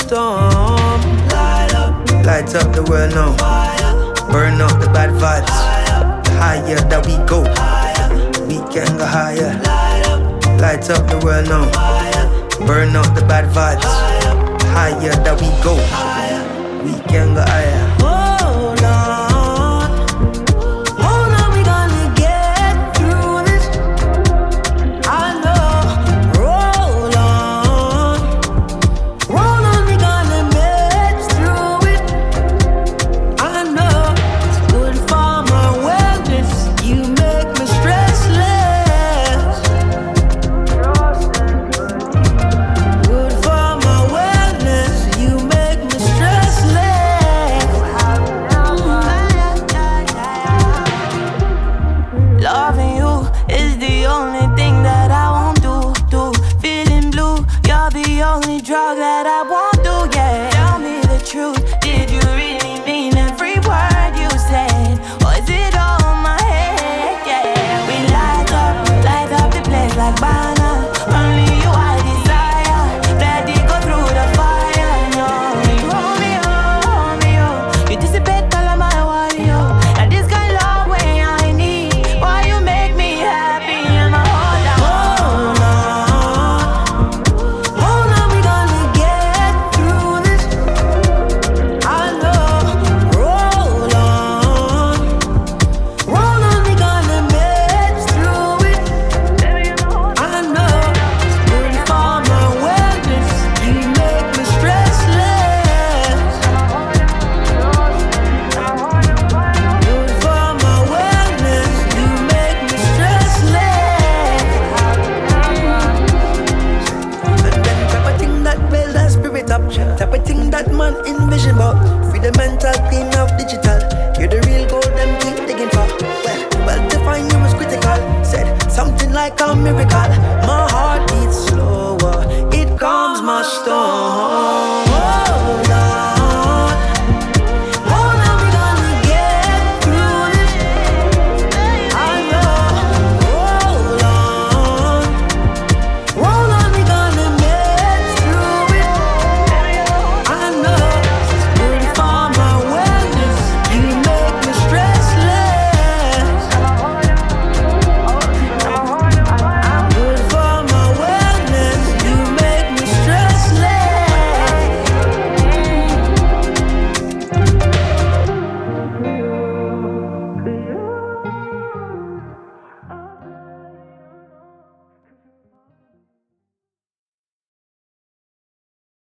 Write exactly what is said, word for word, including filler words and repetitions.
storm. Light up, Light up the world now. fire, Burn out the bad vibes. fire, The higher that we go, higher. we can go higher. Light up, Light up the world now. fire, Burn out the bad vibes. fire, The higher that we go, higher. we can go higher.